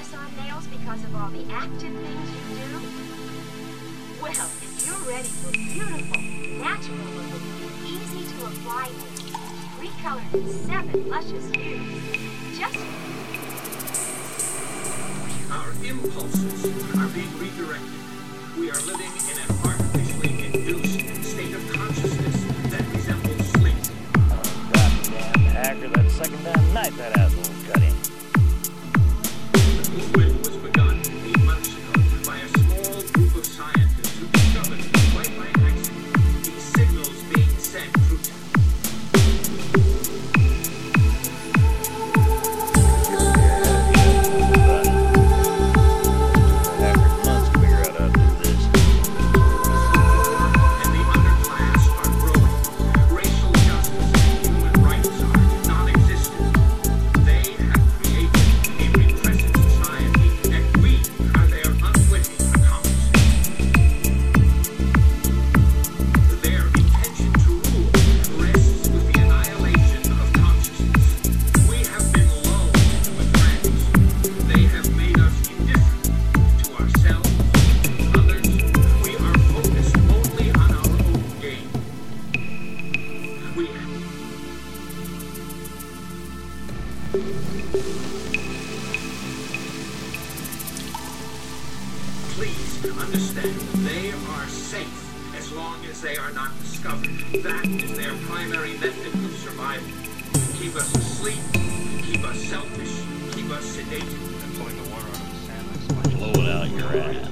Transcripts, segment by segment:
press-on nails because of all the active things you do? Well, if you're ready for beautiful, natural-looking, easy-to-apply nails, recolored in 7 luscious hues, just our impulses are being redirected. We are living in an artificially induced state of consciousness that resembles sleep. Goddamn hacker, that second damn night that asshole cut in. The movement was begun 8 months ago by a small group of scientists who discovered, quite by accident, these signals being sent through time. Please understand, they are safe as long as they are not discovered. That is their primary method of survival. Keep us asleep, keep us selfish, keep us sedated. And pulling the water out of the sand like Blow it out your ass.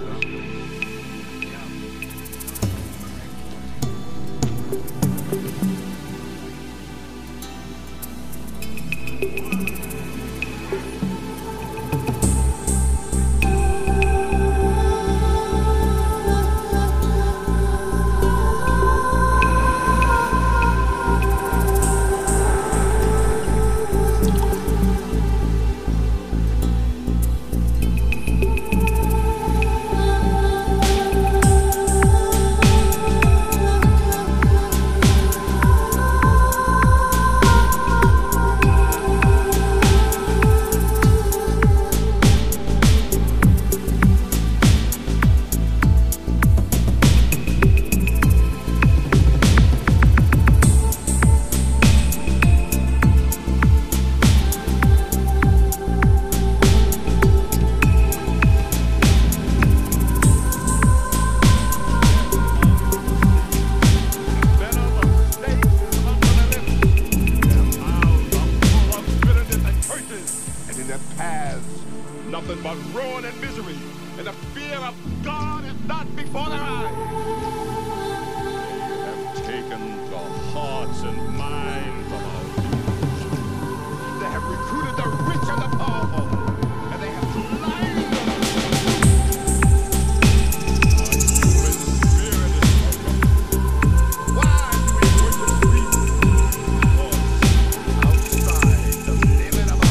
Nothing but ruin and misery, and the fear of God is not before their eyes. They have taken the hearts and minds of our people. They have recruited the rich and the powerful, and they have blinded them. Our human spirit is broken. Why do we worship beasts? Outside the limit of our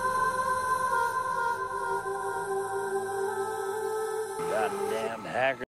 Goddamn hacker.